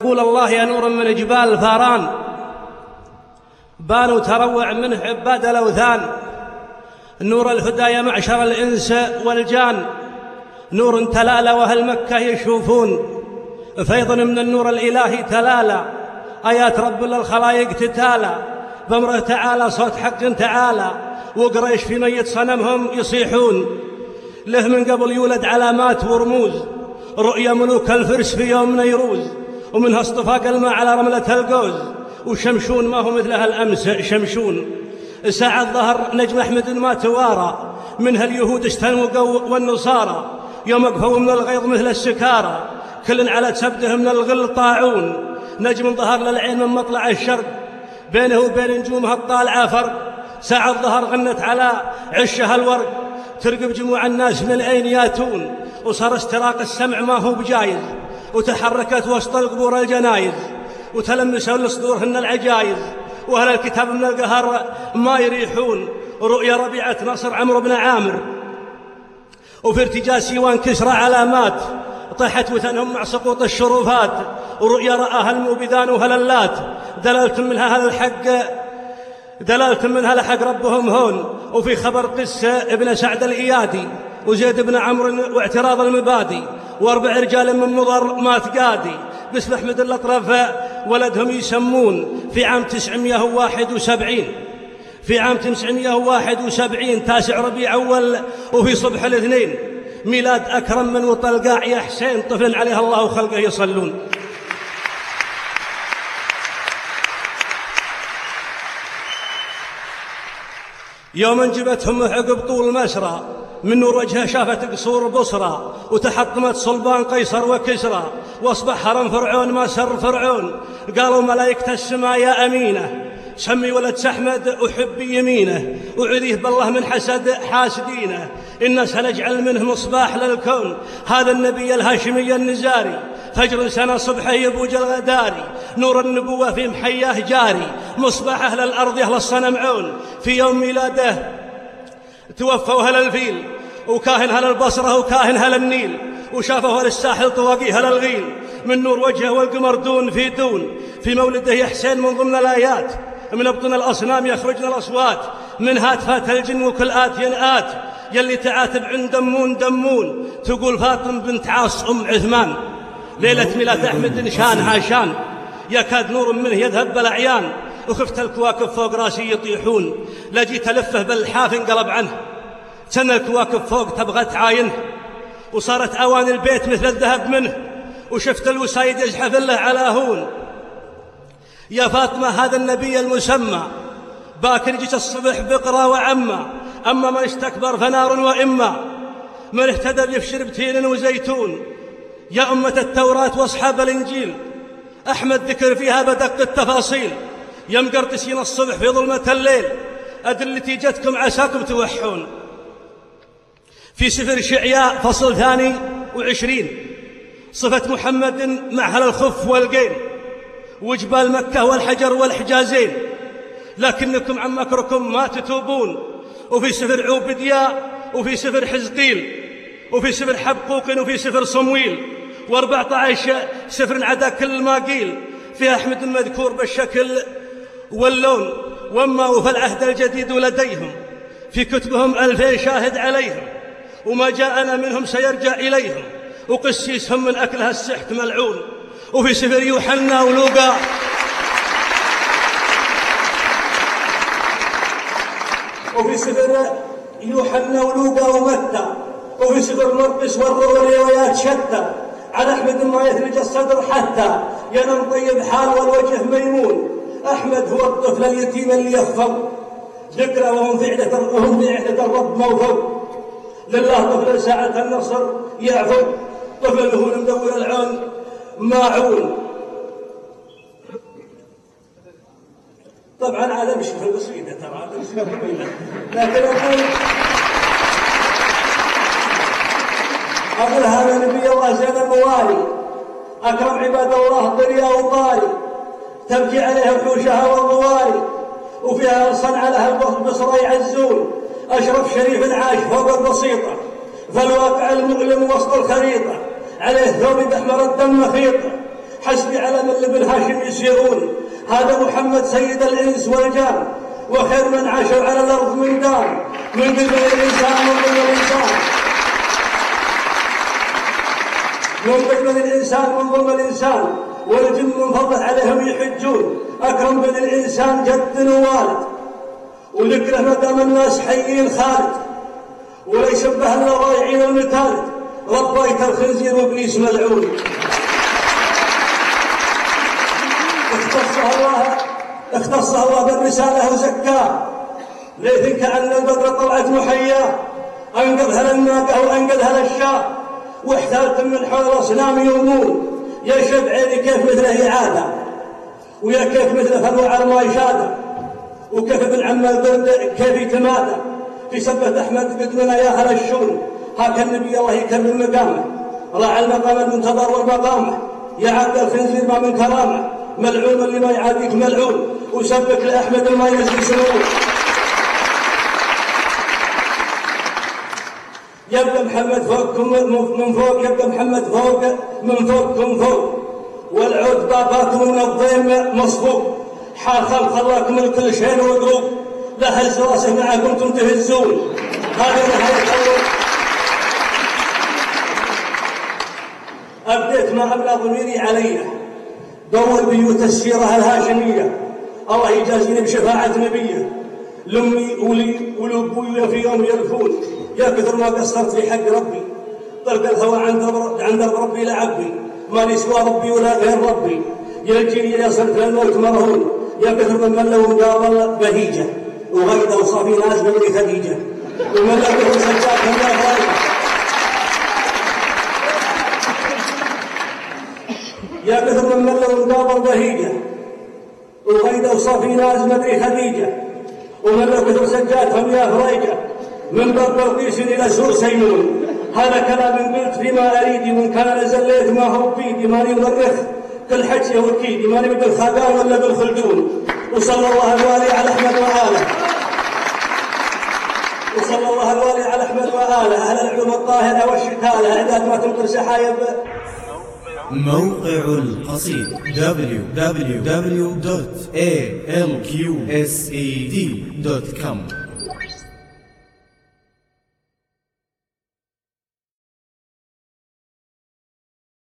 يقول الله يا نور من جبال فاران بانوا تروع منه عباد الأوثان. نور الهدى يا معشر الإنس والجان، نور تلالى وأهل مكة يشوفون، فيض من النور الإلهي تلالى، آيات رب للخلائق تتالى، بأمره تعالى صوت حق تعالى، وقريش في ميت صنمهم يصيحون. له من قبل يولد علامات ورموز، رؤيا ملوك الفرس في يوم نيروز، ومنها اصطفاق الماء على رملة القوز، وشمشون ما هو مثلها الأمس شمشون. ساعة ظهر نجم أحمد ما توارى، منها اليهود استنوقوا والنصارى، يوم وقفوا من الغيظ مثل السكارى، كل على سبده من الغل طاعون. نجم ظهر للعين من مطلع الشرق، بينه وبين نجومها الطالعة فرق. ساعة ظهر غنت على عشها الورق، ترقب جموع الناس من أين ياتون، وصار استراق السمع ما هو بجايز، وتحركت وسط القبور الجنايز، وتلمسوا لصدورهن العجايز، وأهل الكتاب من القهر ما يريحون. رؤيا ربيعة نصر عمرو بن عامر، وفي ارتجاء سيوان كسرى علامات، طيحت وثنهم مع سقوط الشرufات. ورؤيا رآها الموبدان وهللات، دلالة منها لحق ربهم هون. وفي خبر قس ابن سعد الإيادي، وزيد بن عمرو واعتراض المبادي، واربع رجال من مضر ما تقادي، باسم أحمد الأطرف ولدهم يسمون. في عام 971 تاسع ربيع أول، وفي صبح الاثنين ميلاد أكرم من وطلقاع يا حسين، طفل عليها الله وخلقه يصلون. يوم انجبتهم عقب طول مسرى، من نور وجهه شافت قصور بصرى، وتحطمت صلبان قيصر وكسرى، واصبح هرم فرعون ما سر فرعون. قالوا ملائكة السماء يا أمينة، سمي ولد سحمد وحبي يمينه، وعذيه بالله من حسد حاسدينه، إنا سنجعل منه مصباح للكون. هذا النبي الهاشمي النزاري، فجر سنة صبحه يبوج الغداري، نور النبوة في محياه جاري، مصباح أهل الأرض أهل الصنمعون. في يوم ميلاده توفوا أهل الفيل، وكاهن أهل البصرة وكاهن أهل النيل، وشافوا أهل الساحل طواقي أهل الغيل، من نور وجهه والقمر دون في دون. في مولده يا حسين من ضمن الآيات، من أبطن الأصنام يخرجن الأصوات، من هاتفات الجن وكل آت ينآت، يلي تعاتب عند دمون. تقول فاطم بنت عاص أم عثمان، ليلة ميلاد أحمد شانها شان، يكاد نور منه يذهب بالأعيان، وخفت الكواكب فوق راسي يطيحون، لجيت ألفه بالحاف انقلب عنه، سنة الكواكب فوق تبغى تعاينه، وصارت أواني البيت مثل الذهب منه، وشفت الوسايد يزحف له على هون. يا فاطمة هذا النبي المسمى، باكر جيت الصبح بقرى وعمى، أما من استكبر فنار وإما، من اهتدى بيفشر بتين وزيتون. يا أمة التوراة وأصحاب الإنجيل، أحمد ذكر فيها بدق التفاصيل، يا مقرطسين الصبح في ظلمة الليل، أدلتي جتكم عساكم توحون. في سفر شعياء فصل 22 صفة محمد مع أهل الخف والقين، وجبال مكة والحجر والحجازين، لكنكم عن مكركم ما تتوبون. وفي سفر عوبدياء، وفي سفر حزقيل، وفي سفر حبقوق، وفي سفر صمويل، و14 سفر عدا كل ما قيل، في أحمد المذكور بالشكل واللون. وما وفي العهد الجديد لديهم في كتبهم 2000 شاهد عليهم، وما جاءنا منهم سيرجع إليهم، وقسيسهم من أكلها السحت ملعون. وفي سفر يوحنا ولوقا، وفي سفر يوحنا ولوقا ومتى، وفي سفر مرقس والروايات شتى، على أحمد ما يثلج الصدر حتى ينام طيب حال والوجه ميمون. أحمد هو الطفل اليتيم اللي يخفر ذكرى، وهم في عهدة الرب موفر، لله طفل ساعة النصر يعفو، طفل هو المدور العون ماعون. طبعا هذا مش في القصيدة، ترى هذا مش في القصيدة، لكن أقول هذا نبي الله زين الموالي، أكرم عباد الله الدنيا وطاري، تبكي عليها وحوشها والضواري، وفيها صنع لها البصر يعزون. أشرف شريف عاش فوق البسيطة، فالواقع المؤلم وسط الخريطة، عليه ثوب أحمر الدم خيطة، حسبي على من لبن هاشم يسيرون، هذا محمد سيد الإنس والجان، وخير من عاشوا على الأرض من دار، من قبل الإنسان من قبل الإنسان، من قبل الإنسان من ظلم الإنسان، والجن من فضله عليهم يحجون، أكرم بن الإنسان جد ووالد، وذكره ما دام الناس حيين خالد، ولا يشبه الا ضايعين المتالد، ربيت الخنزير وابليس ملعون. اختصه الله بالرساله وزكاه، ليث كأن البدر طلعت محياه، انقذها للناقه وانقذها للشاه، واحتالت من حول اصنام يومون، يا شب عيني كيف مثله عاده، ويا كيف مثله فالوعر ما يشاده، وكيف ابن عم البرد كيف يتمادى في سبة أحمد قدمنا يا أهل الشون، هاك النبي الله يكرم مقامه، راعى المقام المنتظر والمقامه، يا عبد الخنزير ما من كرامه، ملعون اللي ما يعاديك ملعون، وسبك لأحمد ما ينزل سنون. يبقى محمد فوقكم من فوق، يبقى محمد فوق من فوقكم فوق، والعود باباكم من الضيم مصفوق، حال خلق الله من كل شيء وقروب، لا هز راسه معكم تنتهزون، هذه نهاية الأول. أبديت ما أبلغ ضميري علينا، دور بيوت السيرة الهاشمية، الله يجازيني بشفاعة نبيه، لأمي ولأبوي في يوم يرفون، يا كثر ما قصرت في حق ربي، طلق الهوى عند ربي لعبي، ما لي سوى ربي ولا غير ربي، يلجيني إذا صرت للموت مرهون، يا كثر من لو قابل بهيجة، وغيدا وصافي ناس بمري خديجة، ومن لو سجاك من غاية، يا كثر من لو قابل بهيجة، وغيدا وصافي ناس بمري خديجة، ومن لو كثر سجاكهم يا فريجة، من باب بلقيس إلى سور سيمون، هذا كلام قلت فيما أريد، وإن كان زليت ما هو بيدي، ماني مؤرخ كل حجة وكيدي، ماني بالخاقان ولا بالخلدون. وصلى الله الوالي على أحمد وآله، وصلى الله الوالي على أحمد وآله، أهل العلوم الطاهرة والشتالة، إعداد ما تمطر سحايب. موقع القصيد www.alqsed.com